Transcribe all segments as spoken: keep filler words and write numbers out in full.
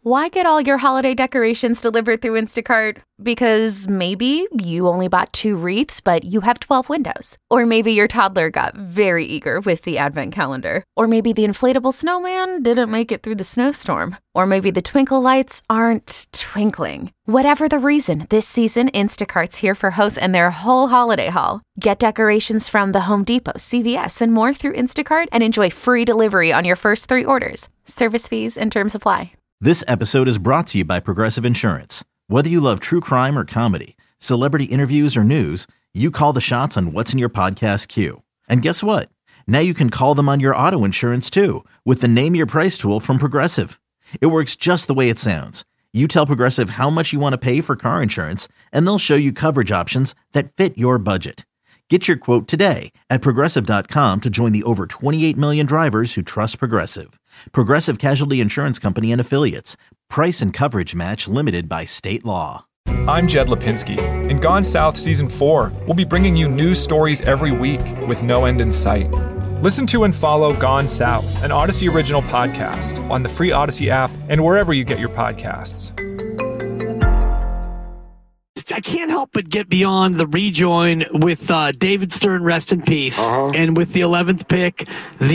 Why get all your holiday decorations delivered through Instacart? Because maybe you only bought two wreaths, but you have twelve windows. Or maybe your toddler got very eager with the advent calendar. Or maybe the inflatable snowman didn't make it through the snowstorm. Or maybe the twinkle lights aren't twinkling. Whatever the reason, this season, Instacart's here for hosts and their whole holiday haul. Get decorations from the Home Depot, C V S, and more through Instacart and enjoy free delivery on your first three orders. Service fees and terms apply. This episode is brought to you by Progressive Insurance. Whether you love true crime or comedy, celebrity interviews or news, you call the shots on what's in your podcast queue. And guess what? Now you can call them on your auto insurance too with the Name Your Price tool from Progressive. It works just the way it sounds. You tell Progressive how much you want to pay for car insurance, and they'll show you coverage options that fit your budget. Get your quote today at Progressive dot com to join the over twenty-eight million drivers who trust Progressive. Progressive Casualty Insurance Company and Affiliates. Price and coverage match limited by state law. I'm Jed Lipinski. In Gone South Season four, we'll be bringing you news stories every week with no end in sight. Listen to and follow Gone South, an Odyssey original podcast on the free Odyssey app and wherever you get your podcasts. I can't help but get beyond the rejoin with uh, David Stern, rest in peace, uh-huh. and with the eleventh pick,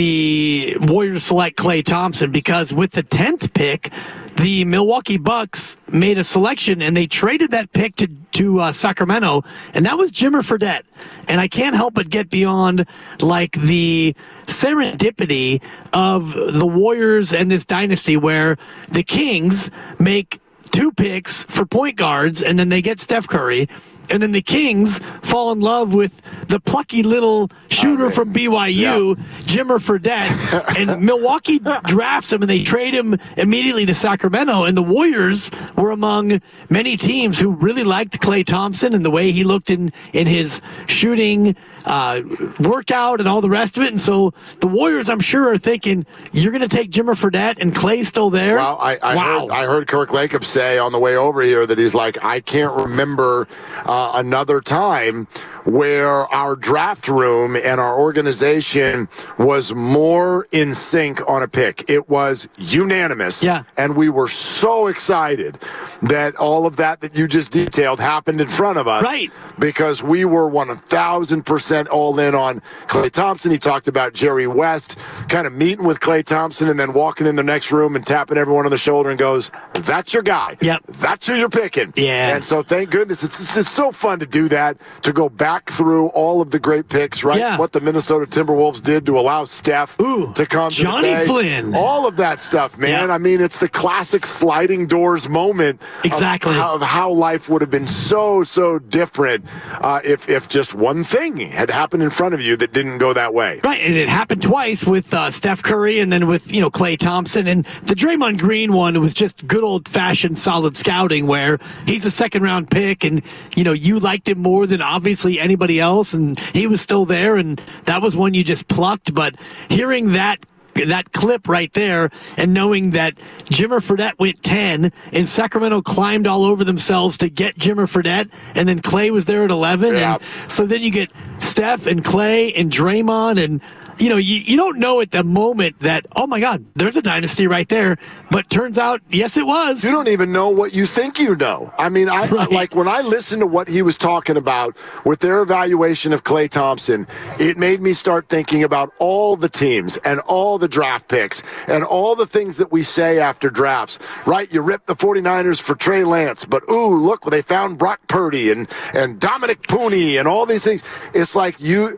the Warriors select Klay Thompson, because with the tenth pick, the Milwaukee Bucks made a selection and they traded that pick to, to uh, Sacramento, and that was Jimmer Fredette. And I can't help but get beyond like the serendipity of the Warriors and this dynasty where the Kings make two picks for point guards, and then they get Steph Curry, and then the Kings fall in love with the plucky little shooter okay. from B Y U, yeah. Jimmer Fredette, and Milwaukee drafts him, and they trade him immediately to Sacramento, and the Warriors were among many teams who really liked Klay Thompson and the way he looked in, in his shooting uh, workout and all the rest of it, and so the Warriors, I'm sure, are thinking, you're going to take Jimmer Fredette, and Klay's still there? Well, I, I, wow. heard, I heard Kirk Lacob say on the way over here that he's like, I can't remember uh, another time where our draft room and our organization was more in sync on a pick. It was unanimous. Yeah. And we were so excited that all of that that you just detailed happened in front of us. Right. Because we were one thousand percent all in on Klay Thompson. He talked about Jerry West kind of meeting with Klay Thompson and then walking in the next room and tapping everyone on the shoulder and goes, that's your guy. Yep. That's who you're picking. Yeah. And so thank goodness. It's, it's, it's so fun to do that, to go back through all of the great picks, right? Yeah. What the Minnesota Timberwolves did to allow Steph Ooh, to come Johnny to the Bay. Flynn. All of that stuff, man. Yeah. I mean, it's the classic sliding doors moment exactly. of, how, of how life would have been so, so different uh, if, if just one thing had happened in front of you that didn't go that way. Right, and it happened twice with uh, Steph Curry and then with, you know, Klay Thompson. And the Draymond Green one was just good old-fashioned solid scouting where he's a second-round pick and, you know, you liked him more than obviously anybody else, and he was still there, and that was one you just plucked. But hearing that that clip right there and knowing that Jimmer Fredette went ten and Sacramento climbed all over themselves to get Jimmer Fredette, and then Klay was there at eleven. Yeah. And so then you get Steph and Klay and Draymond, and you know, you, you don't know at the moment that, oh my God, there's a dynasty right there. But turns out, yes, it was. You don't even know what you think you know. I mean, I right. like when I listened to what he was talking about with their evaluation of Klay Thompson, it made me start thinking about all the teams and all the draft picks and all the things that we say after drafts, right? You rip the 49ers for Trey Lance, but ooh, look, they found Brock Purdy and, and Dominic Pooney and all these things. It's like you...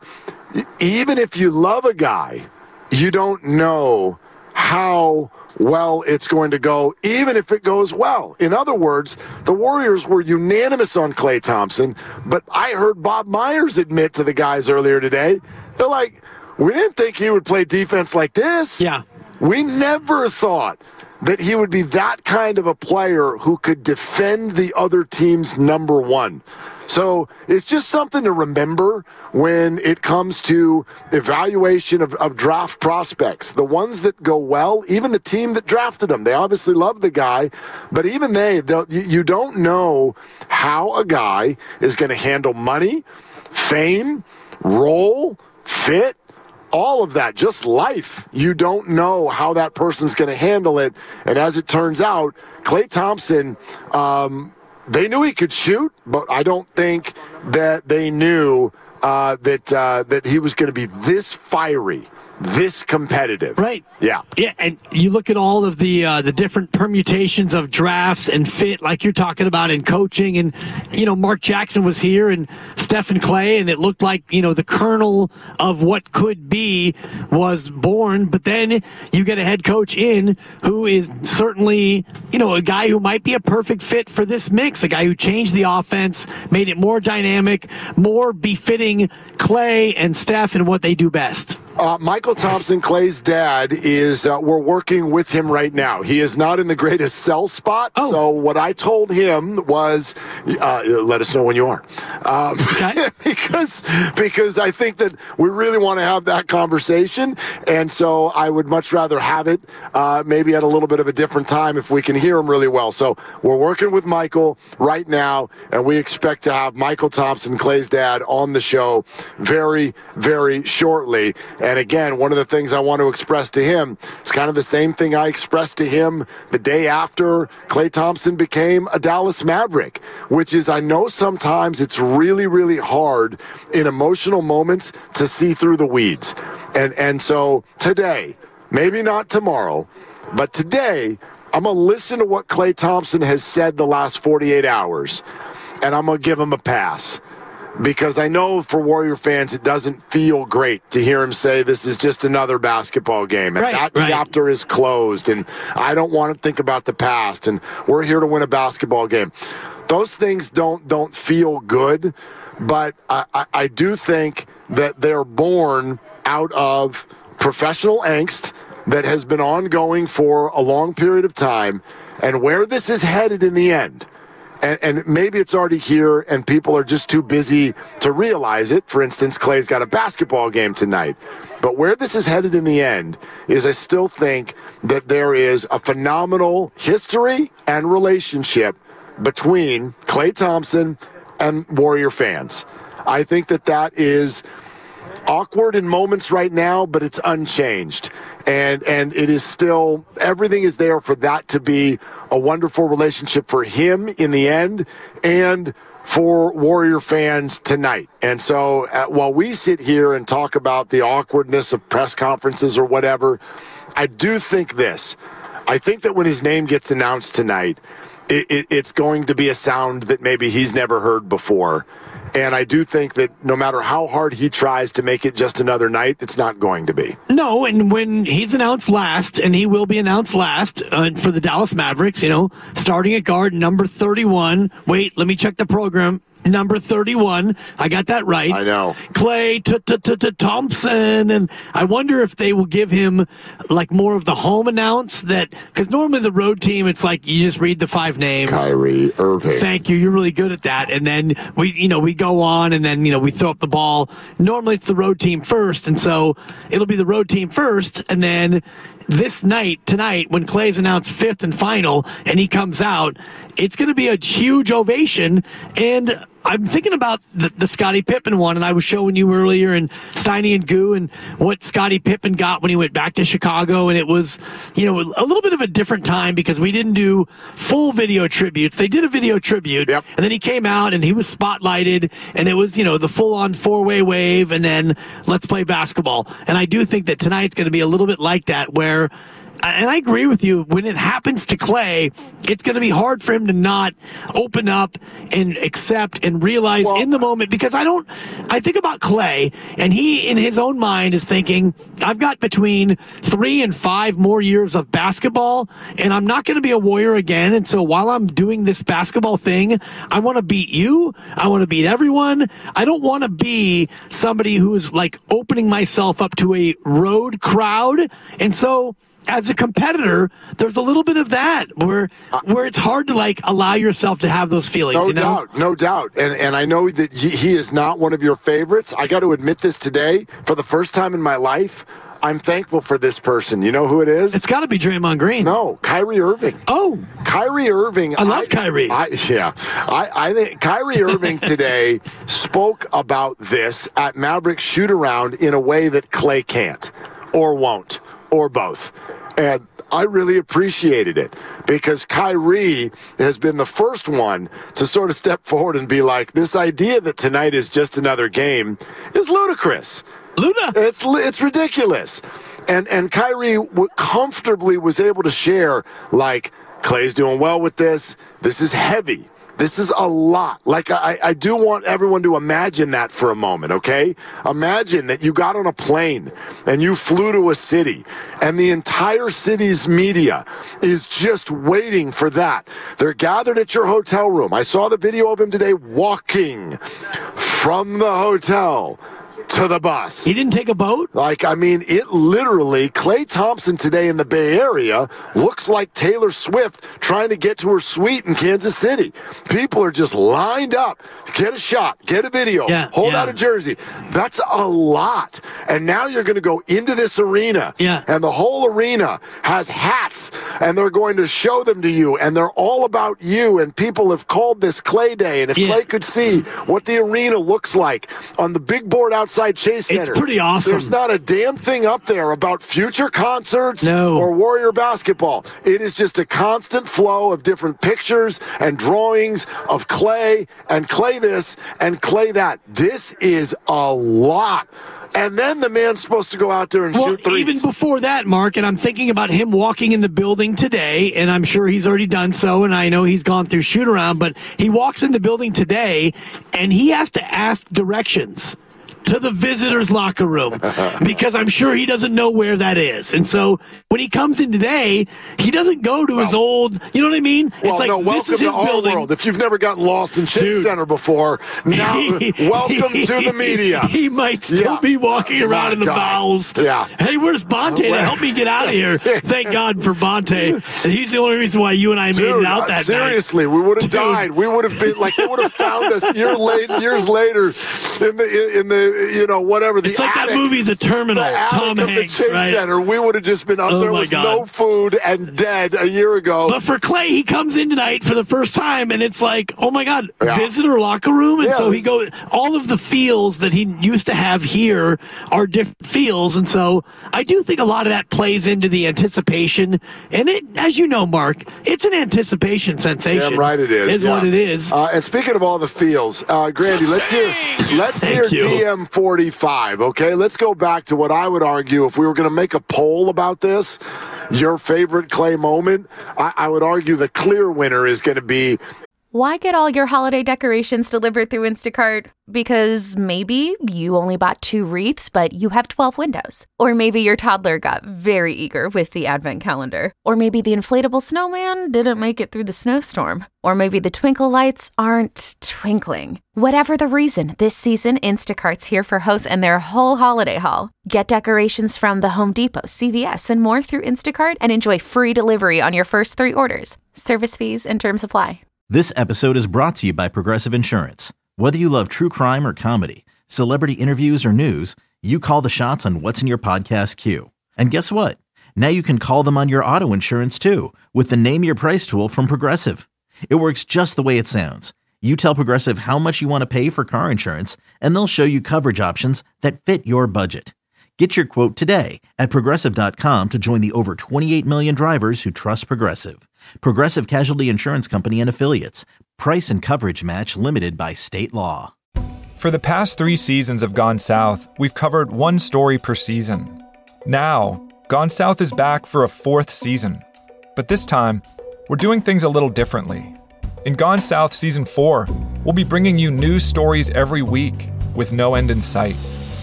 Even if you love a guy, you don't know how well it's going to go, even if it goes well. In other words, the Warriors were unanimous on Klay Thompson, but I heard Bob Myers admit to the guys earlier today, they're like, we didn't think he would play defense like this. Yeah. We never thought that he would be that kind of a player who could defend the other team's number one. So it's just something to remember when it comes to evaluation of, of draft prospects. The ones that go well, even the team that drafted them, they obviously love the guy, but even they, you don't know how a guy is going to handle money, fame, role, fit, all of that, just life. You don't know how that person's going to handle it. And as it turns out, Klay Thompson, um, they knew he could shoot, but I don't think that they knew uh, that uh, that he was going to be this fiery, this competitive. Right. Yeah. Yeah, and you look at all of the uh, the different permutations of drafts and fit, like you're talking about, in coaching. And, you know, Mark Jackson was here and Stephen Clay, and it looked like, you know, the kernel of what could be was born. But then you get a head coach in who is certainly, you know, a guy who might be a perfect fit for this mix, a guy who changed the offense, made it more dynamic, more befitting Clay and Steph and what they do best. Uh, Michael Thompson, Clay's dad, is uh, we're working with him right now. He is not in the greatest cell spot, oh. so what I told him was, uh, let us know when you are. Um, okay. because, because I think that we really want to have that conversation, and so I would much rather have it uh, maybe at a little bit of a different time if we can hear him really well. So we're working with Michael right now, and we expect to have Michael Thompson, Clay's dad, on the show very, very shortly. And again, one of the things I want to express to him is kind of the same thing I expressed to him the day after Klay Thompson became a Dallas Maverick, which is I know sometimes it's really, really hard in emotional moments to see through the weeds. And, and so today, maybe not tomorrow, but today, I'm going to listen to what Klay Thompson has said the last forty-eight hours, and I'm going to give him a pass. Because I know for Warrior fans, it doesn't feel great to hear him say this is just another basketball game. And right, that right. chapter is closed. And I don't want to think about the past. And we're here to win a basketball game. Those things don't don't feel good. But I, I, I do think that they're born out of professional angst that has been ongoing for a long period of time. And where this is headed in the end, And, and maybe it's already here and people are just too busy to realize it. For instance, Klay's got a basketball game tonight. But where this is headed in the end is I still think that there is a phenomenal history and relationship between Klay Thompson and Warrior fans. I think that that is awkward in moments right now, but it's unchanged. And and it is still, everything is there for that to be a wonderful relationship for him in the end and for Warrior fans tonight. And so uh, while we sit here and talk about the awkwardness of press conferences or whatever, I do think this. I think that when his name gets announced tonight, it, it, it's going to be a sound that maybe he's never heard before. And I do think that no matter how hard he tries to make it just another night, it's not going to be. No, and when he's announced last, and he will be announced last uh, for the Dallas Mavericks, you know, starting at guard, number thirty-one. Wait, let me check the program. Number thirty-one. I got that right. I know. Klay Thompson. And I wonder if they will give him like more of the home announce that, because normally the road team, it's like you just read the five names. Kyrie Irving. Thank you. You're really good at that. And then we, you know, we go on and then, you know, we throw up the ball. Normally it's the road team first. And so it'll be the road team first. And then this night, tonight, when Klay's announced fifth and final and he comes out, it's going to be a huge ovation. And I'm thinking about the, the Scottie Pippen one, and I was showing you earlier, and Steiny and Goo, and what Scottie Pippen got when he went back to Chicago, and it was, you know, a little bit of a different time because we didn't do full video tributes. They did a video tribute, yep. and then he came out, and he was spotlighted, and it was, you know, the full-on four-way wave, and then let's play basketball. And I do think that tonight's going to be a little bit like that, where, and I agree with you, when it happens to Klay, it's going to be hard for him to not open up and accept and realize well, in the moment, because I don't, I think about Klay, and he in his own mind is thinking, I've got between three and five more years of basketball, and I'm not going to be a Warrior again. And so while I'm doing this basketball thing, I want to beat you. I want to beat everyone. I don't want to be somebody who is like opening myself up to a road crowd. And so as a competitor, there's a little bit of that where where it's hard to like allow yourself to have those feelings. No you know? doubt, no doubt. And and I know that he is not one of your favorites. I got to admit this today. For the first time in my life, I'm thankful for this person. You know who it is? It's got to be Draymond Green. No, Kyrie Irving. Oh. Kyrie Irving. I love I, Kyrie. I, yeah. I, I think Kyrie Irving today spoke about this at Maverick shoot-around in a way that Clay can't or won't or both. And I really appreciated it because Kyrie has been the first one to sort of step forward and be like, this idea that tonight is just another game is ludicrous. Luda. It's it's ridiculous. And and Kyrie w- comfortably was able to share, like, Clay's doing well with this. This is heavy. This is a lot. Like, I, I do want everyone to imagine that for a moment, okay? Imagine that you got on a plane and you flew to a city and the entire city's media is just waiting for that. They're gathered at your hotel room. I saw the video of him today walking from the hotel to the bus. He didn't take a boat? Like, I mean, it literally, Klay Thompson today in the Bay Area looks like Taylor Swift trying to get to her suite in Kansas City. People are just lined up. Get a shot. Get a video. Yeah, hold yeah. out a jersey. That's a lot. And now you're going to go into this arena. Yeah. And the whole arena has hats. And they're going to show them to you. And they're all about you. And people have called this Klay Day. And if Yeah. Klay could see what the arena looks like on the big board outside Chase Center. It's pretty awesome. There's not a damn thing up there about future concerts No. or Warrior basketball. It is just a constant flow of different pictures and drawings of Klay and Klay this and Klay that. This is a lot. And then the man's supposed to go out there and Well, shoot threes. even before that, Mark, and I'm thinking about him walking in the building today, and I'm sure he's already done so, and I know he's gone through shoot-around, but he walks in the building today, and he has to ask directions to the visitors' locker room because I'm sure he doesn't know where that is. And so when he comes in today, he doesn't go to well, his old, you know what I mean? Well, it's like, no, welcome this is his to our building. world. If you've never gotten lost in Chase Dude. Center before, now welcome to the media. He might still Yeah. be walking Oh, around my in the God. bowels. Yeah. Hey, where's Bonte to help me get out of here? Thank God for Bonte. He's the only reason why you and I made Dude, it out that seriously, night. we would have Dude. died. We would have been like they would have found us years later, years later in the in the you know whatever the It's like attic, that movie, The Terminal, the attic Tom of Hanks, the Chase right? Center. We would have just been up Oh, there my with God. no food and dead a year ago. But for Klay, he comes in tonight for the first time, and it's like, oh my God, Yeah. visitor locker room. And Yeah, so he this- goes, all of the feels that he used to have here are different feels. And so I do think a lot of that plays into the anticipation. And it, as you know, Mark, it's an anticipation sensation. Damn right it is. Is yeah. what it is. Uh, and speaking of all the feels, uh, Grandy, let's hear let's Thank hear you. D M forty-five. Okay, let's go back to what I would argue if we were going to make a poll about this. Your favorite Klay moment? I, I would argue the clear winner is going to be. Why get all your holiday decorations delivered through Instacart? Because maybe you only bought two wreaths, but you have twelve windows. Or maybe your toddler got very eager with the advent calendar. Or maybe the inflatable snowman didn't make it through the snowstorm. Or maybe the twinkle lights aren't twinkling. Whatever the reason, this season Instacart's here for hosts and their whole holiday haul. Get decorations from the Home Depot, C V S, and more through Instacart and enjoy free delivery on your first three orders. Service fees and terms apply. This episode is brought to you by Progressive Insurance. Whether you love true crime or comedy, celebrity interviews or news, you call the shots on what's in your podcast queue. And guess what? Now you can call them on your auto insurance too with the Name Your Price tool from Progressive. It works just the way it sounds. You tell Progressive how much you want to pay for car insurance, and they'll show you coverage options that fit your budget. Get your quote today at Progressive dot com to join the over twenty-eight million drivers who trust Progressive. Progressive Casualty Insurance Company and Affiliates. Price and coverage match limited by state law. For the past three seasons of Gone South, we've covered one story per season. Now, Gone South is back for a fourth season. But this time, we're doing things a little differently. In Gone South Season four, we'll be bringing you new stories every week with no end in sight.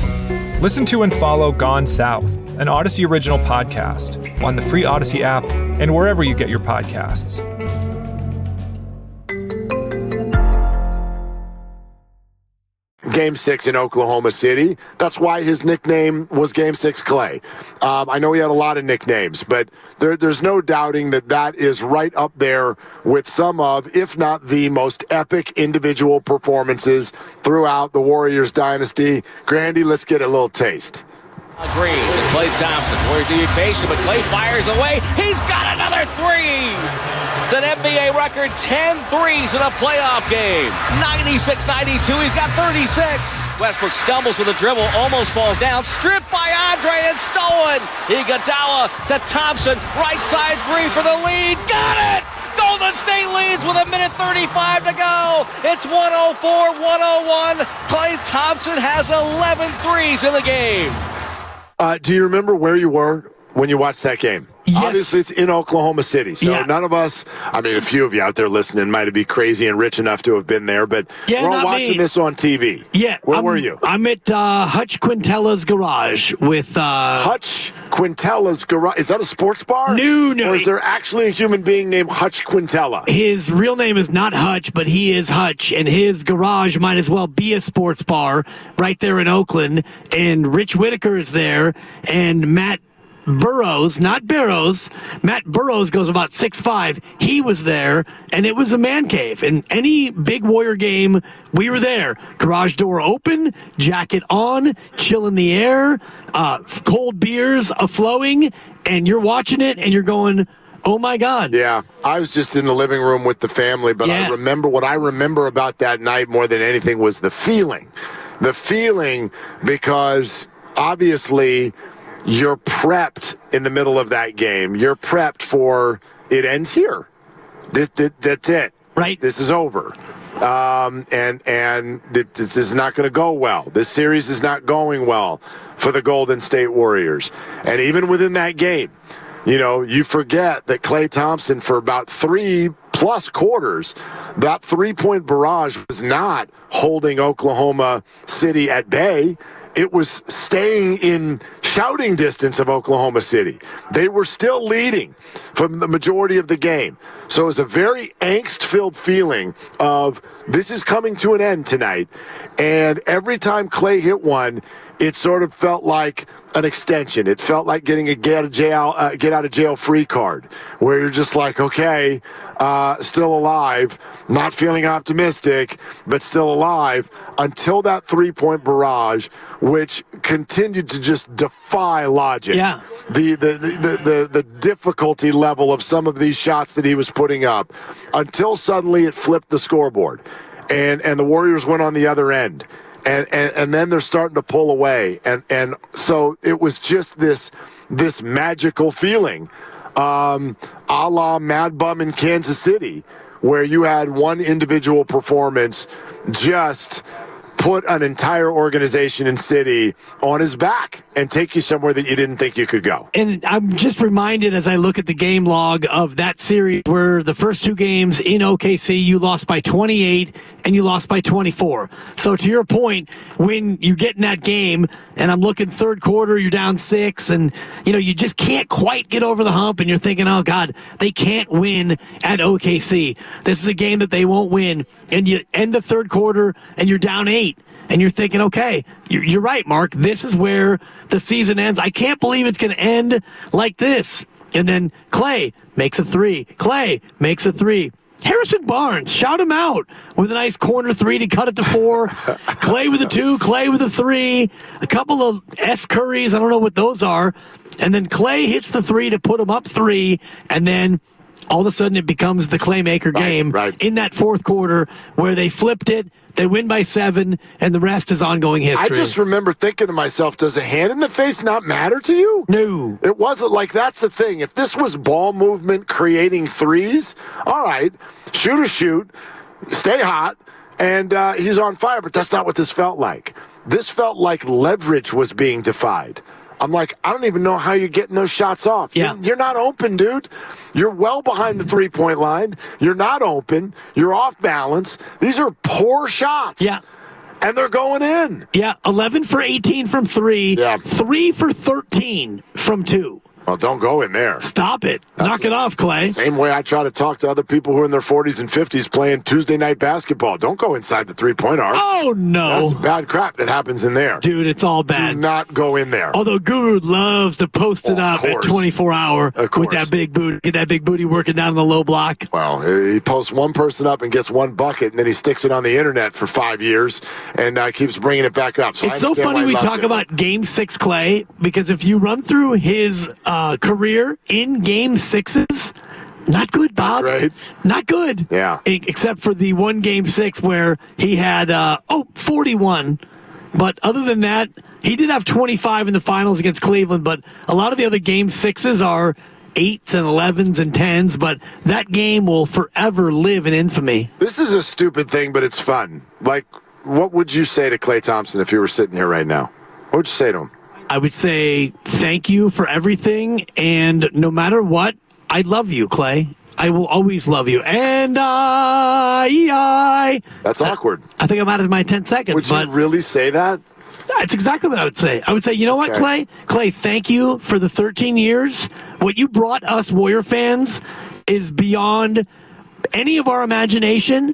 Listen to and follow Gone South, an Odyssey original podcast, on the free Odyssey app and wherever you get your podcasts. Game six in Oklahoma City. That's why his nickname was Game six Klay. Um, I know he had a lot of nicknames, but there, there's no doubting that that is right up there with some of, if not the most epic individual performances throughout the Warriors dynasty. Grandy, let's get a little taste. Green to Klay Thompson. Warriors need to be patient, but Klay fires away. He's got another three. It's an N B A record ten threes in a playoff game. ninety-six ninety-two. He's got thirty-six. Westbrook stumbles with a dribble, almost falls down. Stripped by Andre and stolen. Iguodala to Thompson. Right side three for the lead. Got it! Golden State leads with a minute thirty-five to go. It's one oh four one oh one. Klay Thompson has eleven threes in the game. Uh, do you remember where you were when you watched that game? Yes. Obviously, it's in Oklahoma City, so yeah. none of us, I mean, a few of you out there listening might be crazy and rich enough to have been there, but yeah, we're all watching me. this on T V. Yeah. Where I'm, were you? I'm at uh, Hutch Quintella's garage with... Uh, Hutch Quintella's garage. Is that a sports bar? No, no. Or is there actually a human being named Hutch Quintella? His real name is not Hutch, but he is Hutch, and his garage might as well be a sports bar right there in Oakland, and Rich Whitaker is there, and Matt Burrows, not Barrows. Matt Burrows goes about six five. He was there, and it was a man cave. And any big Warrior game, we were there. Garage door open, jacket on, chill in the air, uh, cold beers a-flowing, and you're watching it, and you're going, oh, my God. Yeah, I was just in the living room with the family, but yeah. I remember what I remember about that night more than anything was the feeling. The feeling because, obviously, you're prepped in the middle of that game. You're prepped for it ends here. This, this that's it. Right. This is over. Um, and and this is not going to go well. This series is not going well for the Golden State Warriors. And even within that game, you know, you forget that Klay Thompson for about three plus quarters, that three-point barrage was not holding Oklahoma City at bay. It was staying in shouting distance of Oklahoma City. They were still leading from the majority of the game. So it was a very angst-filled feeling of this is coming to an end tonight. And every time Klay hit one, it sort of felt like an extension. It felt like getting a get out of jail, uh, get out of jail free card, where you're just like, okay, uh, still alive, not feeling optimistic, but still alive, until that three-point barrage, which continued to just defy logic. Yeah. The, the, the, the, the difficulty level of some of these shots that he was putting up, until suddenly it flipped the scoreboard, and, and the Warriors went on the other end. And, and and then they're starting to pull away, and and so it was just this this magical feeling, um, a la Mad Bum in Kansas City, where you had one individual performance just put an entire organization and city on his back and take you somewhere that you didn't think you could go. And I'm just reminded as I look at the game log of that series where the first two games in O K C, you lost by twenty-eight and you lost by twenty-four. So to your point, when you get in that game and I'm looking third quarter, you're down six and, you know, you just can't quite get over the hump and you're thinking, oh, God, they can't win at O K C. This is a game that they won't win. And you end the third quarter and you're down eight. And you're thinking, okay, you're right, Mark. This is where the season ends. I can't believe it's going to end like this. And then Klay makes a three. Klay makes a three. Harrison Barnes, shout him out with a nice corner three to cut it to four. Klay with a two, Klay with a three. A couple of S. Currys, I don't know what those are. And then Klay hits the three to put him up three. And then all of a sudden it becomes the Claymaker game right, right. in that fourth quarter where they flipped it. They win by seven, and the rest is ongoing history. I just remember thinking to myself, does a hand in the face not matter to you? No. It wasn't like that's the thing. If this was ball movement creating threes, all right, shoot or shoot, stay hot, and uh, he's on fire. But that's not what this felt like. This felt like leverage was being defied. I'm like, I don't even know how you're getting those shots off. Yeah. You're, you're not open, dude. You're well behind the three-point line. You're not open. You're off balance. These are poor shots. Yeah. And they're going in. Yeah, eleven for eighteen from three. Yeah. three for thirteen from two. Well, don't go in there. Stop it. That's Knock it off, Clay. Same way I try to talk to other people who are in their forties and fifties playing Tuesday night basketball. Don't go inside the three-point arc. Oh, no. That's bad crap that happens in there. Dude, it's all bad. Do not go in there. Although Guru loves to post it Oh, up at course. twenty-four hour Of course. with that big booty, get that big booty working down in the low block. Well, he posts one person up and gets one bucket, and then he sticks it on the internet for five years and uh, keeps bringing it back up. So It's so funny we talk about Game Six Clay, because if you run through his uh, career in Game Sixes, not good, Bob. Right. Not good. Yeah. E- except for the one Game Six where he had uh, oh forty-one. But other than that, he did have twenty-five in the finals against Cleveland. But a lot of the other Game Sixes are eights and elevens and tens. But that game will forever live in infamy. This is a stupid thing, but it's fun. Like, what would you say to Klay Thompson if you were sitting here right now? What would you say to him? I would say thank you for everything, and no matter what, I love you, Clay. I will always love you. And I, I That's awkward. I think I'm out of my ten seconds. Would but you really say that? That's exactly what I would say. I would say, you know what, Okay. Clay? Clay, thank you for the thirteen years. What you brought us Warrior fans is beyond any of our imagination.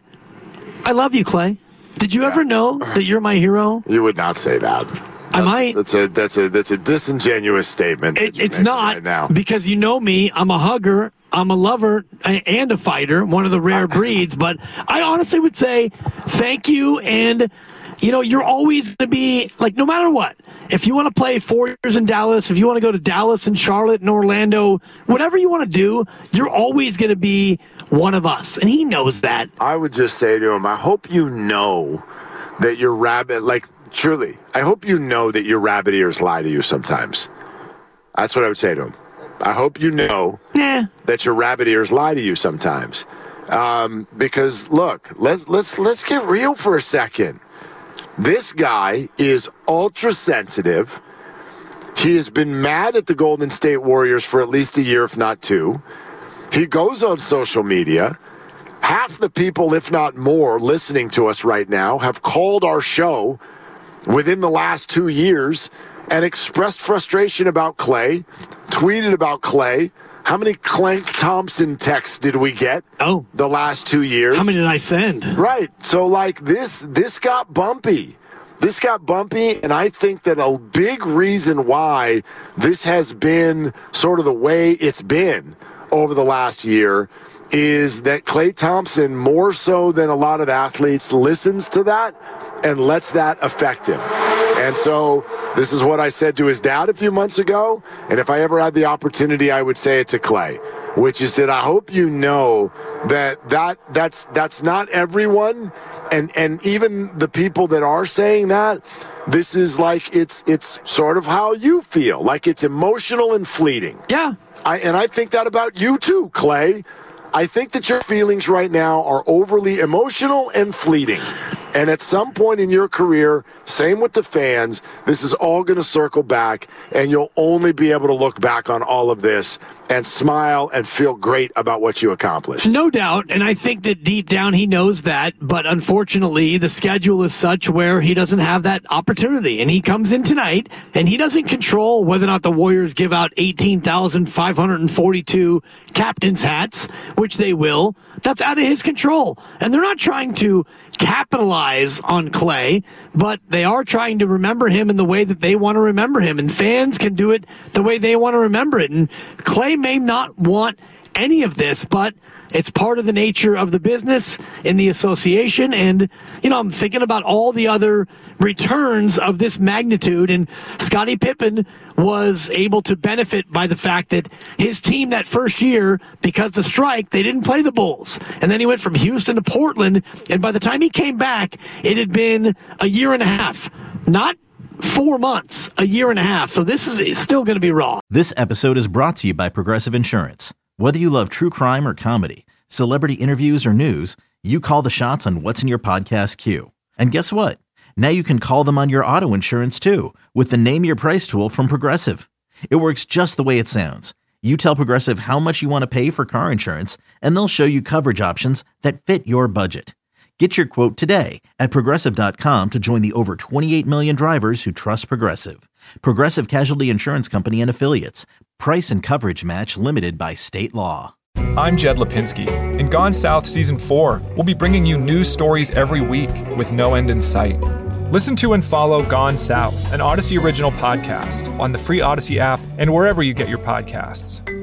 I love you, Clay. Did you ever know that you're my hero? You would not say that. I might. That's a that's a that's a disingenuous statement. It, that you're it's making not right now. because you know me. I'm a hugger. I'm a lover a- and a fighter, one of the rare breeds. But I honestly would say thank you. And, you know, you're always going to be, like, no matter what. If you want to play four years in Dallas, if you want to go to Dallas and Charlotte and Orlando, whatever you want to do, you're always going to be one of us. And he knows that. I would just say to him, I hope you know that your rabbit, like, truly, I hope you know that your rabbit ears lie to you sometimes. That's what I would say to him. I hope you know Nah. that your rabbit ears lie to you sometimes. Um, because look, let's let's let's get real for a second. This guy is ultra sensitive. He has been mad at the Golden State Warriors for at least a year, if not two. He goes on social media. Half the people, if not more, listening to us right now have called our show within the last two years and expressed frustration about Clay, tweeted about Clay. How many Clank Thompson texts did we get Oh. the last two years? How many did I send? Right. So, like, this this got bumpy. This got bumpy, and I think that a big reason why this has been sort of the way it's been over the last year is that Klay Thompson, more so than a lot of athletes, listens to that and lets that affect him. And so this is what I said to his dad a few months ago, and if I ever had the opportunity, I would say it to Klay, which is that I hope you know that, that that's that's not everyone, and and even the people that are saying that, this is like it's it's sort of how you feel, like it's emotional and fleeting. Yeah. I, and I think that about you too, Clay. I think that your feelings right now are overly emotional and fleeting. And at some point in your career, same with the fans, this is all going to circle back, and you'll only be able to look back on all of this and smile and feel great about what you accomplished. No doubt, and I think that deep down he knows that, but unfortunately the schedule is such where he doesn't have that opportunity, and he comes in tonight, and he doesn't control whether or not the Warriors give out eighteen thousand five hundred forty-two captain's hats, which they will. That's out of his control, and they're not trying to capitalize on Clay, but they are trying to remember him in the way that they want to remember him, and fans can do it the way they want to remember it. And Clay may not want any of this, but it's part of the nature of the business in the association. And, you know, I'm thinking about all the other returns of this magnitude, and Scottie Pippen was able to benefit by the fact that his team that first year, because the strike, they didn't play the Bulls. And then he went from Houston to Portland, and by the time he came back, it had been a year and a half. Not four months, a year and a half. So this is still going to be raw. This episode is brought to you by Progressive Insurance. Whether you love true crime or comedy, celebrity interviews or news, you call the shots on what's in your podcast queue. And guess what? Now you can call them on your auto insurance too with the Name Your Price tool from Progressive. It works just the way it sounds. You tell Progressive how much you want to pay for car insurance, and they'll show you coverage options that fit your budget. Get your quote today at Progressive dot com to join the over twenty-eight million drivers who trust Progressive. Progressive Casualty Insurance Company and Affiliates. Price and coverage match limited by state law. I'm Jed Lipinski. In Gone South Season four, we'll be bringing you news stories every week with no end in sight. Listen to and follow Gone South, an Odyssey original podcast, on the free Odyssey app and wherever you get your podcasts.